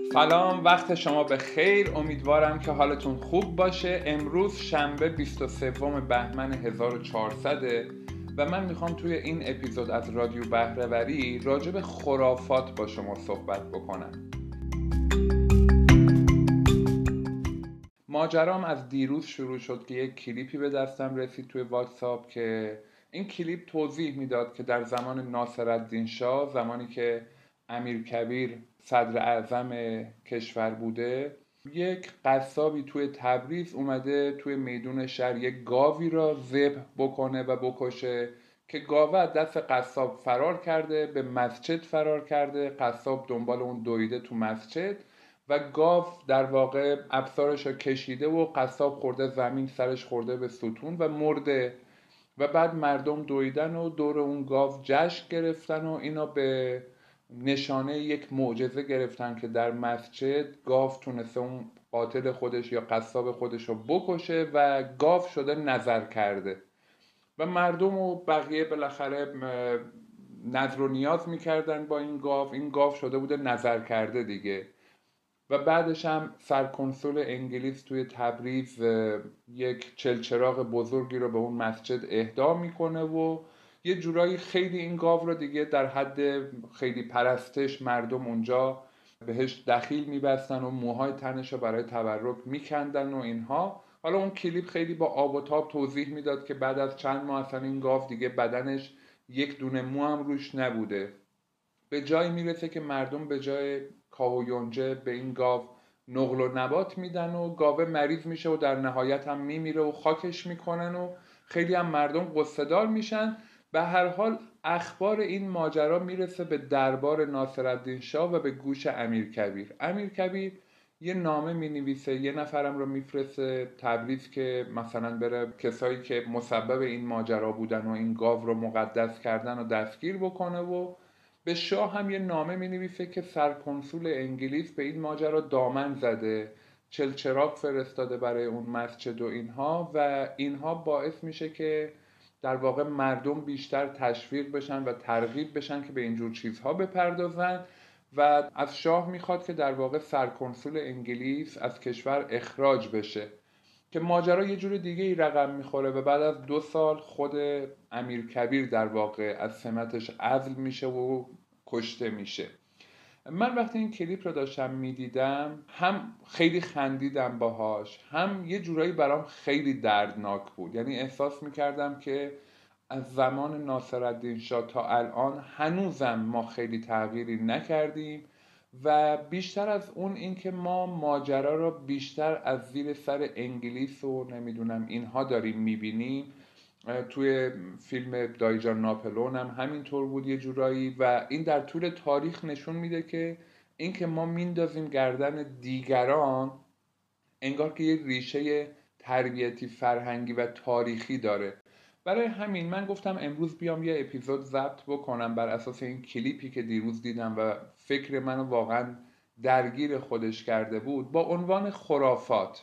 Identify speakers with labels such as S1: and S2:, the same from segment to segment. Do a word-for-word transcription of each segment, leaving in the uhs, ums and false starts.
S1: سلام، وقت شما به خیر. امیدوارم که حالتون خوب باشه. امروز شنبه بیست و سوم بهمن هزار و چهارصد و من میخوام توی این اپیزود از رادیو بهره‌وری راجع به خرافات با شما صحبت بکنم. ماجرام از دیروز شروع شد که یک کلیپی به دستم رسید توی واتساپ که این کلیپ توضیح میداد که در زمان ناصرالدین شاه، زمانی که امیرکبیر صدر اعظم کشور بوده، یک قصابی توی تبریز اومده توی میدون شهر یک گاوی را ذبح بکنه و بکشه که گاوه از دست قصاب فرار کرده، به مسجد فرار کرده. قصاب دنبال اون دویده تو مسجد و گاو در واقع ابزارش رو کشیده و قصاب خورده زمین، سرش خورده به ستون و مرده. و بعد مردم دویدن و دور اون گاو جشن گرفتن و اینا به نشانه یک معجزه گرفتن که در مسجد گاو تونسته اون قاتل خودش یا قصاب خودش رو بکشه و گاو شده نظر کرده و مردم و بقیه بالاخره نظر و نیاز میکردن با این گاو. این گاو شده بوده نظر کرده دیگه. و بعدش هم سرکنسول انگلیس توی تبریز یک چلچراغ بزرگی رو به اون مسجد اهدا میکنه و یه جورایی خیلی این گاو رو دیگه در حد خیلی پرستش مردم اونجا بهش دخیل میبستن و موهای تنش رو برای تبرک میکندن و اینها. حالا اون کلیپ خیلی با آب و تاب توضیح میداد که بعد از چند ماه اصلا این گاو دیگه بدنش یک دونه مو هم روش نبوده. به جایی میرسه که مردم به جای کاه و یونجه به این گاو نقل و نبات میدن و گاوه مریض میشه و در نهایت هم میمیره و خاکش میکنن و خیلی هم مردم غصه‌دار میشن. به هر حال اخبار این ماجرا میرسه به دربار ناصرالدین شاه و به گوش امیرکبیر. امیرکبیر یه نامه مینویسه، یه نفرم رو میفرسته تبریز که مثلا بره کسایی که مسبب این ماجرا بودن و این گاو رو مقدس کردن و دستگیر بکنه و به شاه هم یه نامه می نویسه که سرکنسول انگلیس به این ماجرا دامن زده، چلچراغ فرستاده برای اون مسجد و اینها و اینها باعث میشه که در واقع مردم بیشتر تشویق بشن و ترغیب بشن که به اینجور چیزها بپردازن و از شاه میخواد که در واقع سرکنسول انگلیس از کشور اخراج بشه که ماجرا یه جور دیگه ای رقم میخوره و بعد از دو سال خود امیرکبیر در واقع از سمتش عزل میشه و کشته میشه. من وقتی این کلیپ رو داشتم میدیدم هم خیلی خندیدم باهاش، هم یه جورایی برام خیلی دردناک بود. یعنی احساس میکردم که از زمان ناصرالدین شاه تا الان هنوزم ما خیلی تغییری نکردیم و بیشتر از اون این که ما ماجرا رو بیشتر از زیر سر انگلیس و نمیدونم اینها داریم میبینیم. توی فیلم دایجان ناپلون هم همینطور بود یه جورایی و این در طول تاریخ نشون میده که این که ما میندازیم گردن دیگران انگار که یه ریشه تربیتی فرهنگی و تاریخی داره. برای همین من گفتم امروز بیام یه اپیزود ضبط بکنم بر اساس این کلیپی که دیروز دیدم و فکر منو واقعا درگیر خودش کرده بود، با عنوان خرافات.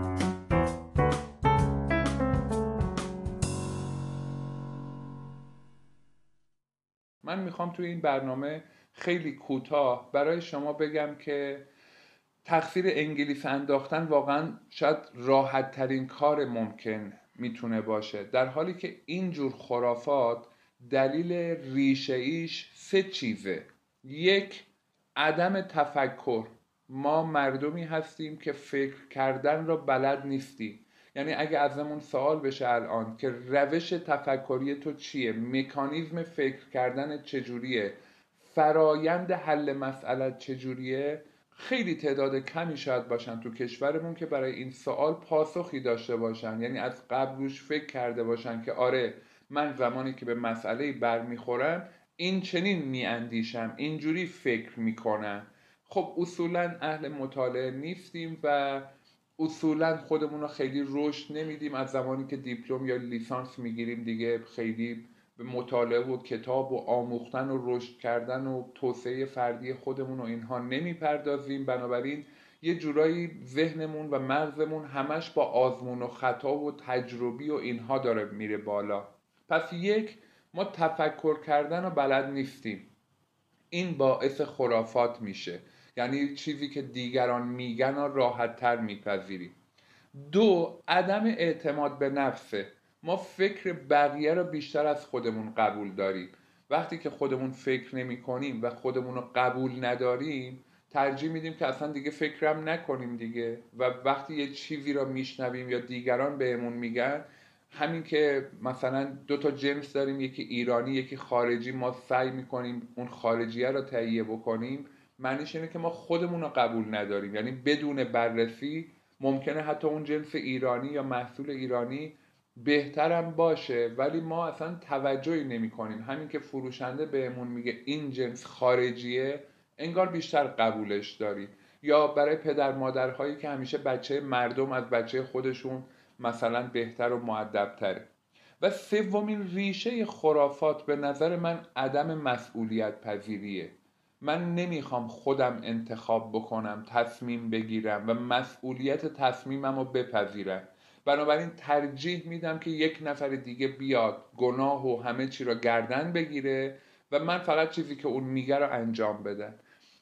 S1: من میخوام توی این برنامه خیلی کوتاه برای شما بگم که تقصیر انگلیس انداختن واقعا شاید راحت ترین کار ممکن میتونه باشه، در حالی که اینجور خرافات دلیل ریشه ایش سه چیزه. یک، عدم تفکر. ما مردمی هستیم که فکر کردن را بلد نیستیم. یعنی اگه ازمون سوال بشه الان که روش تفکری تو چیه، مکانیزم فکر کردن چجوریه، فرایند حل مسئله چجوریه، خیلی تعداد کمی شاید باشن تو کشورمون که برای این سوال پاسخی داشته باشن. یعنی از قبل روش فکر کرده باشن که آره من زمانی که به مسئله برمیخورم این چنین میاندیشم، اینجوری فکر میکنم. خب اصولا اهل مطالعه نیستیم و اصولا خودمون رو خیلی رشد نمیدیم. از زمانی که دیپلم یا لیسانس میگیریم دیگه خیلی به مطالعه و کتاب و آموختن و رشد کردن و توسعه فردی خودمون و اینها نمیپردازیم. بنابراین یه جورایی ذهنمون و مغزمون همش با آزمون و خطا و تجربی و اینها داره میره بالا. پس یک، ما تفکر کردن رو بلد نیستیم. این باعث خرافات میشه یعنی چیزی که دیگران میگن رو راحت تر میپذیریم. دو، عدم اعتماد به نفسه. ما فکر بقیه رو بیشتر از خودمون قبول داریم. وقتی که خودمون فکر نمی کنیم و خودمون رو قبول نداریم، ترجیح میدیم که اصلا دیگه فکرم نکنیم دیگه. و وقتی یه چیزی رو میشنویم یا دیگران بهمون میگن، همین که مثلا دو تا جنس داریم، یکی ایرانی یکی خارجی، ما سعی میکنیم اون خارجیه رو تهیه بکنیم، معنیش اینه که ما خودمون رو قبول نداریم. یعنی بدون بررسی ممکنه حتی اون جنس ایرانی یا محصول ایرانی بهترم باشه، ولی ما اصلا توجهی نمی کنیم. همین که فروشنده بهمون میگه این جنس خارجیه، انگار بیشتر قبولش داریم. یا برای پدر مادرهایی که همیشه بچه مردم از بچه خودشون مثلا بهتر و مؤدب‌تره. و سومین ریشه خرافات به نظر من عدم مسئولیت پذیریه. من نمیخوام خودم انتخاب بکنم، تصمیم بگیرم و مسئولیت تصمیمم رو بپذیرم. بنابراین ترجیح میدم که یک نفر دیگه بیاد گناه و همه چی رو گردن بگیره و من فقط چیزی که اون میگه رو انجام بدم.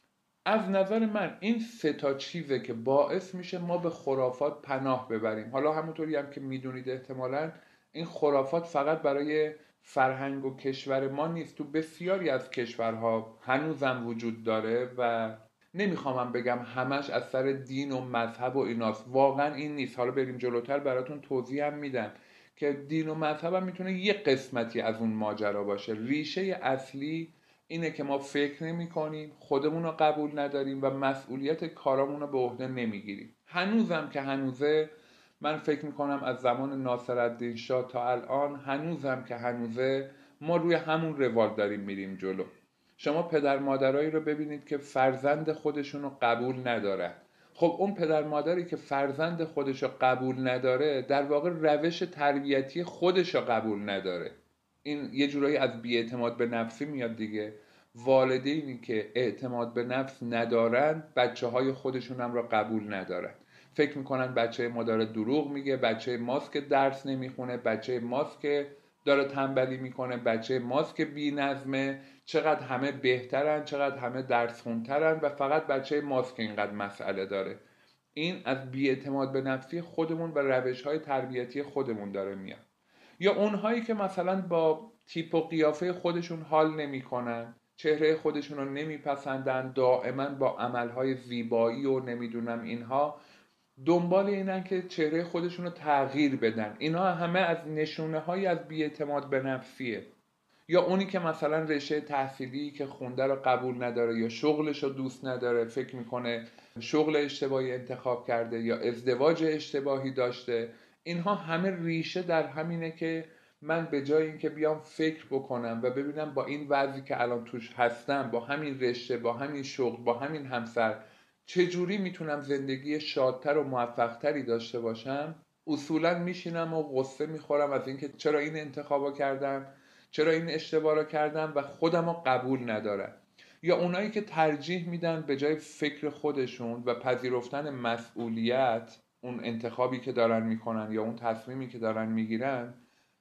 S1: از نظر من این سه تا چیزه که باعث میشه ما به خرافات پناه ببریم. حالا همونطوری هم که میدونید احتمالاً این خرافات فقط برای فرهنگ و کشور ما نیست، تو بسیاری از کشورها هنوزم وجود داره و نمیخوامم بگم همش از سر دین و مذهب و ایناست. واقعا این نیست. حالا بریم جلوتر براتون توضیح هم میدم که دین و مذهب هم میتونه یه قسمتی از اون ماجرا باشه. ریشه اصلی اینه که ما فکر نمی کنیم، خودمون رو قبول نداریم و مسئولیت کارامون رو به عهده نمیگیریم. هنوزم که هنوزه، من فکر میکنم از زمان ناصرالدین شاه تا الان، هنوزم که هنوزه ما روی همون روال داریم میریم جلو. شما پدر مادرایی رو ببینید که فرزند خودشون رو قبول ندارن. خب اون پدر مادری که فرزند خودش رو قبول نداره، در واقع روش تربیتی خودش رو قبول نداره. این یه جورایی از بی‌اعتماد به نفسی میاد دیگه. والدینی که اعتماد به نفس ندارن، بچه های خودشون هم را قبول ندارن. فکر میکنن بچه ما داره دروغ میگه، بچه ماست که درس نمیخونه، بچه ماست که داره تنبلی میکنه، بچه ماست که بی نظمه، چقدر همه بهترن، چقدر همه درس خونترن و فقط بچه ماست که اینقدر مسئله داره. این از بی‌اعتماد به نفسی خودمون و روش های تربیتی خودمون داره میاد. یا اونهایی که مثلا با تیپ و قیافه خودشون حال نمیکنن، چهره خودشون رو نمیپسندن، دائما با عملهای زیبایی و نمیدونم اینها دنبال اینن که چهره خودشون رو تغییر بدن. اینها همه از نشونه های از بی‌اعتماد به نفسیه. یا اونی که مثلا رشته تحصیلی که خونده رو قبول نداره یا شغلش رو دوست نداره، فکر میکنه شغل اشتباهی انتخاب کرده یا ازدواج اشتباهی داشته. اینها همه ریشه در همینه که من به جای اینکه بیام فکر بکنم و ببینم با این وضعی که الان توش هستم، با همین رشته، با همین شغل، با همین همسر، چجوری میتونم زندگی شادتر و موفقتری داشته باشم، اصولا میشینم و غصه میخورم از اینکه چرا این انتخابو کردم، چرا این اشتباه رو کردم و خودم رو قبول ندارم. یا اونایی که ترجیح میدن به جای فکر خودشون و پذیرفتن مسئولیت اون انتخابی که دارن میکنن یا اون تصمیمی که دارن میگیرن،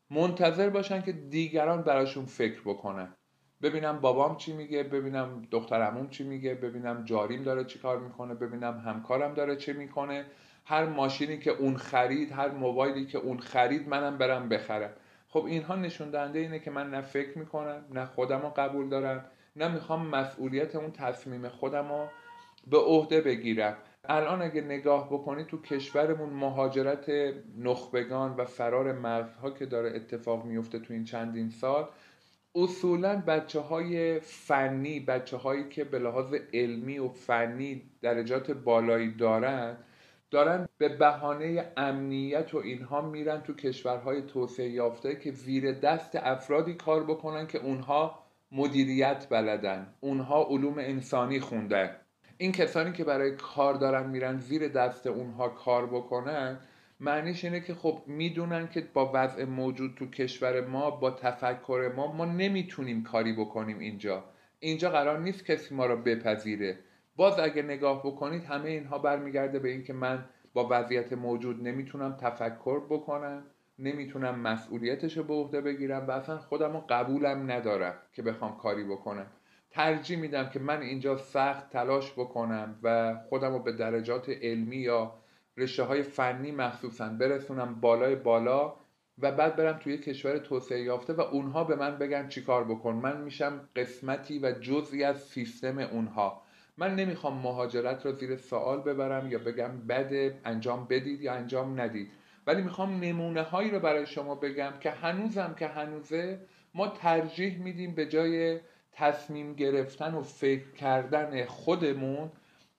S1: منتظر باشن که دیگران براشون فکر بکنن. ببینم بابام چی میگه، ببینم دختر عموم چی میگه، ببینم جاریم داره چی کار میکنه، ببینم همکارم داره چی میکنه، هر ماشینی که اون خرید، هر موبایلی که اون خرید، منم برم بخرم. خب اینها نشون دهنده اینه که من نه فکر میکنم، نه خودم رو قبول دارم، نه میخوام مسئولیت اون تصمیم خودم رو به عهده بگیرم. الان اگه نگاه بکنید تو کشورمون مهاجرت نخبگان و فرار مغزها که داره اتفاق میفته تو این چندین سال، اصولا بچه های فنی، بچه هایی که به لحاظ علمی و فنی درجات بالایی دارن، دارن به بهانه امنیت و اینها میرن تو کشورهای توسعه یافته که زیر دست افرادی کار بکنن که اونها مدیریت بلدن، اونها علوم انسانی خوندن. این کسانی که برای کار دارن میرن زیر دست اونها کار بکنن، معنیش اینه که خب میدونن که با وضع موجود تو کشور ما، با تفکر ما، ما نمیتونیم کاری بکنیم اینجا. اینجا قرار نیست کسی ما رو بپذیره. باز اگه نگاه بکنید همه اینها برمیگرده به این که من با وضعیت موجود نمیتونم تفکر بکنم، نمیتونم مسئولیتش رو به عهده بگیرم و اصلا خودم رو قبولم ندارم که بخوام کاری بکنم. ترجیح میدم که من اینجا سخت تلاش بکنم و خودم رو به درجات علمی یا رشته های فنی مخصوصا برسونم بالای بالا و بعد برم توی کشور توسعه یافته و اونها به من بگن چی کار بکن. من میشم قسمتی و جزئی از سیستم اونها. من نمیخوام مهاجرت رو زیر سوال ببرم یا بگم بده انجام بدید یا انجام ندید، ولی میخوام نمونه هایی رو برای شما بگم که هنوزم که هنوزه ما ترجیح میدیم به جای تصمیم گرفتن و فکر کردن خودمون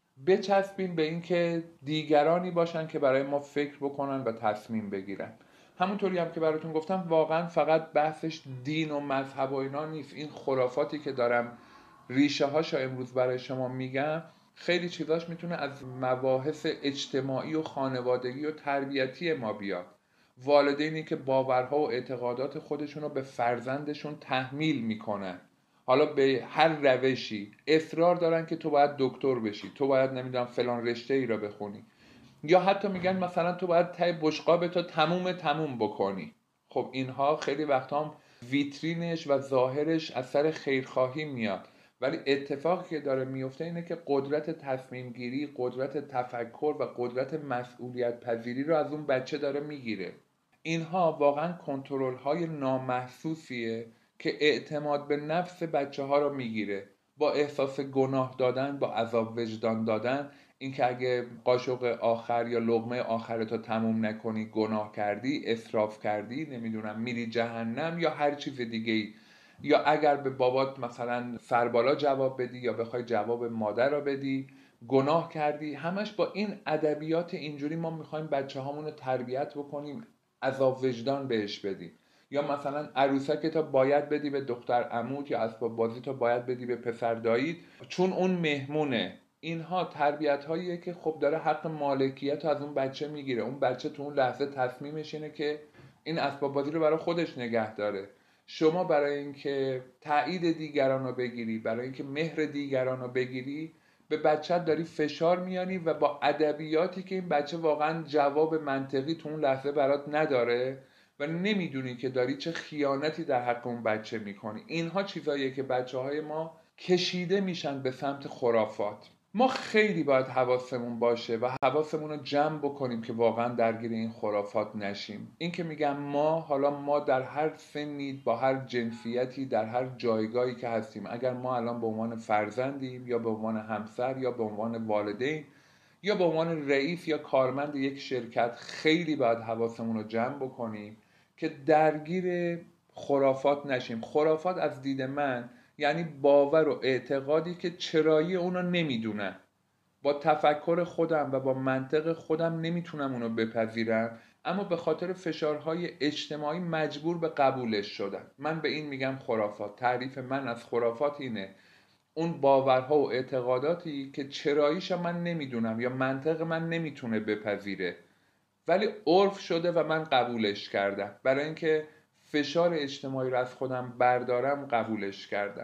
S1: بچسبیم به این که دیگرانی باشن که برای ما فکر بکنن و تصمیم بگیرن. همونطوری هم که براتون گفتم واقعا فقط بحثش دین و مذهب و اینا نیست. این خرافاتی که دارم ریشه هاشو امروز برای شما میگم خیلی چیزاش میتونه از مباحث اجتماعی و خانوادگی و تربیتی ما بیاد. والدینی که باورها و اعتقادات خودشون رو به فرزندشون تحمیل میکنن، حالا به هر روشی اصرار دارن که تو باید دکتر بشی، تو باید نمیدونم فلان رشته ای را بخونی، یا حتی میگن مثلا تو باید تای بشقاب تو تموم تموم بکنی. خب اینها خیلی وقتا هم ویترینش و ظاهرش از سر خیرخواهی میاد، ولی اتفاقی که داره میفته اینه که قدرت تصمیم گیری، قدرت تفکر و قدرت مسئولیت پذیری رو از اون بچه داره میگیره. اینها واقعا کنترل های نامحسوسیه که اعتماد به نفس بچه ها رو میگیره، با احساس گناه دادن، با عذاب وجدان دادن، اینکه اگه قاشق آخر یا لقمه آخرتو تموم نکنی گناه کردی، اسراف کردی، نمیدونم میری جهنم یا هر چیز دیگه ای، یا اگر به بابات مثلا سربالا جواب بدی یا بخوای جواب مادر رو بدی گناه کردی. همش با این ادبیات اینجوری ما میخوایم بچه هامون رو تربیت بکنیم، عذاب وجدان بهش بدیم. یا مثلا عروسک تا باید بدی به دختر عموت یا اسباب بازی تا باید بدی به پسر دایید چون اون مهمونه. اینها تربیت هاییه که خب داره حق مالکیت رو از اون بچه میگیره. اون بچه تو اون لحظه تصمیمش اینه که این اسباب بازی رو برای خودش نگه داره. شما برای اینکه تایید دیگران رو بگیری، برای اینکه مهر دیگران رو بگیری، به بچت داری فشار میانی و با ادبیاتی که این بچه واقعا جواب منطقی تو اون لحظه برات نداره و نمیدونی که داری چه خیانتی در حق اون بچه میکنی. اینها چیزاییه که بچه های ما کشیده میشن به سمت خرافات. ما خیلی باید حواسمون باشه و حواسمون رو جمع بکنیم که واقعا درگیر این خرافات نشیم. این که میگم ما، حالا ما در هر سنی، با هر جنسیتی، در هر جایگاهی که هستیم، اگر ما الان به عنوان فرزندیم یا به عنوان همسر یا به عنوان والدین یا به عنوان رئیس یا کارمند یک شرکت، خیلی باید حواسمون رو جمع بکنیم که درگیر خرافات نشیم. خرافات از دید من یعنی باور و اعتقادی که چرایی اونو نمیدونن. با تفکر خودم و با منطق خودم نمیتونم اونو بپذیرم، اما به خاطر فشارهای اجتماعی مجبور به قبولش شدم. من به این میگم خرافات. تعریف من از خرافات اینه: اون باورها و اعتقاداتی که چراییش من نمیدونم یا منطق من نمیتونه بپذیره، ولی عرف شده و من قبولش کردم. برای اینکه فشار اجتماعی رو از خودم بردارم قبولش کردم.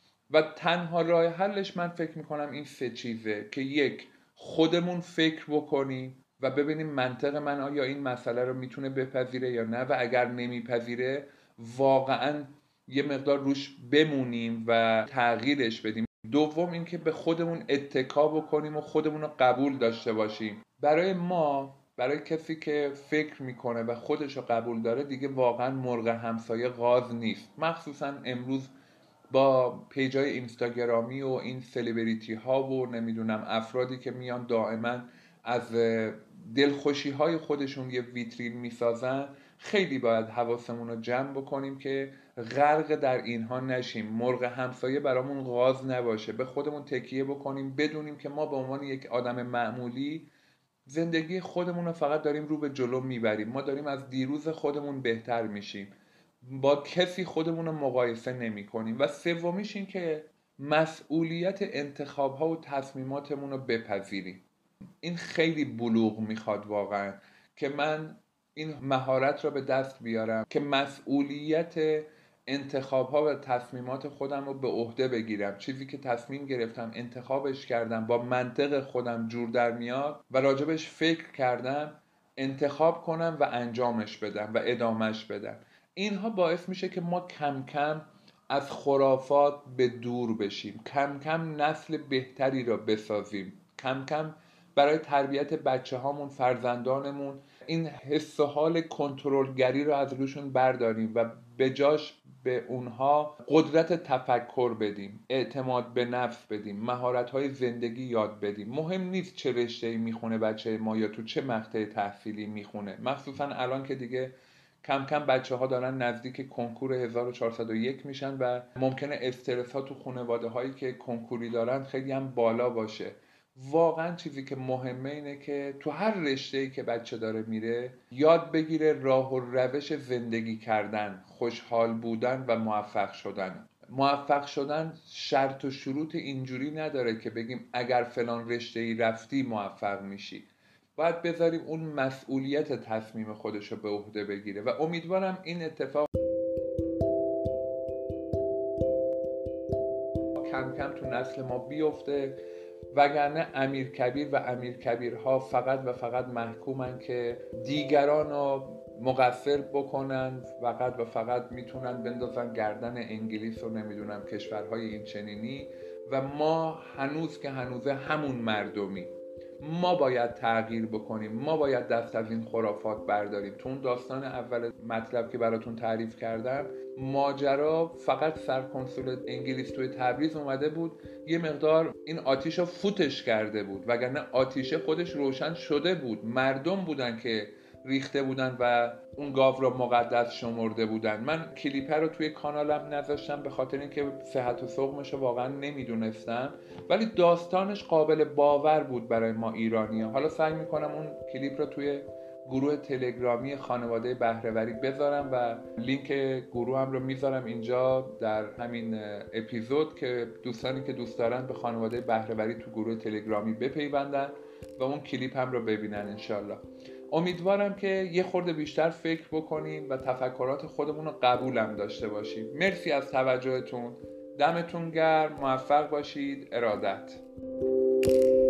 S1: و تنها راه حلش من فکر میکنم این سه چیزه که یک، خودمون فکر بکنیم و ببینیم منطق من آیا این مسئله رو میتونه بپذیره یا نه، و اگر نمیپذیره واقعا یه مقدار روش بمونیم و تغییرش بدیم. دوم اینکه به خودمون اتکا بکنیم و خودمون رو قبول داشته باشیم. برای ما، برای کسی که فکر میکنه و خودش رو قبول داره، دیگه واقعا مرغ همسایه غاز نیست. مخصوصا امروز با پیجای اینستاگرامی و این سلبریتی ها و نمیدونم افرادی که میان دائما از دلخوشی های خودشون یه ویترین میسازن، خیلی باید حواسمون رو جمع بکنیم که غرق در اینها نشیم. مرغ همسایه برامون غاز نباشه. به خودمون تکیه بکنیم، بدونیم که ما به عنوان یک آدم معمولی زندگی خودمون رو فقط داریم رو به جلو میبریم. ما داریم از دیروز خودمون بهتر میشیم، با کسی خودمون رو مقایسه نمی کنیم. و سومیش این که مسئولیت انتخاب ها و تصمیماتمون رو بپذیریم. این خیلی بلوغ میخواد واقعا که من این مهارت رو به دست بیارم که مسئولیت انتخاب ها و تصمیمات خودم رو به عهده بگیرم. چیزی که تصمیم گرفتم، انتخابش کردم، با منطق خودم جور در میاد و راجبش فکر کردم، انتخاب کنم و انجامش بدم و ادامهش بدم. اینها باعث میشه که ما کم کم از خرافات به دور بشیم، کم کم نسل بهتری را بسازیم، کم کم برای تربیت بچه هامون، فرزندانمون، این حس و حال کنترلگری رو از روشون برداریم و به جاش به اونها قدرت تفکر بدیم، اعتماد به نفس بدیم، مهارت‌های زندگی یاد بدیم. مهم نیست چه رشته‌ای میخونه بچه ما یا تو چه مقطع تحصیلی میخونه، مخصوصا الان که دیگه کم کم بچه ها دارن نزدیک کنکور هزار و چهارصد و یک میشن و ممکنه استرس ها تو خانواده هایی که کنکوری دارن خیلی هم بالا باشه. واقعا چیزی که مهمه اینه که تو هر رشته‌ای که بچه داره میره یاد بگیره راه و روش زندگی کردن، خوشحال بودن و موفق شدن. موفق شدن شرط و شروط اینجوری نداره که بگیم اگر فلان رشته‌ای رفتی موفق میشی. باید بذاریم اون مسئولیت تصمیم خودش رو به عهده بگیره و امیدوارم این اتفاق کم کم تو نسل ما بیفته، وگرنه امیرکبیر و امیرکبیرها فقط و فقط محکومن که دیگران رو مقصر بکنن، فقط و فقط میتونن بندازن گردن انگلیس و نمیدونم کشورهای این چنینی و ما هنوز که هنوزه همون مردمی. ما باید تغییر بکنیم، ما باید دست از این خرافات برداریم. تو اون داستان اول مطلب که براتون تعریف کردم، ماجرا فقط سرکنسول انگلیس توی تبریز اومده بود یه مقدار این آتیش رو فوتش کرده بود، وگرنه آتیش خودش روشن شده بود. مردم بودن که ریخته بودن و اون گاو را مقدس شمرده بودن. من کلیپر رو توی کانالم نذاشتم به خاطر اینکه صحت و سقمش رو واقعا نمیدونستم، ولی داستانش قابل باور بود برای ما ایرانی ها. حالا سعی میکنم اون کلیپ رو توی گروه تلگرامی خانواده بهره‌وری بذارم و لینک گروه هم رو میذارم اینجا در همین اپیزود که دوستانی که دوست دارن به خانواده بهره‌وری تو گروه تلگرامی بپیوندن و اون کلیپ هم رو ببینن انشالله. امیدوارم که یه خورده بیشتر فکر بکنیم و تفکرات خودمون رو قبولم داشته باشیم. مرسی از توجهتون، دمتون گرم، موفق باشید. ارادت.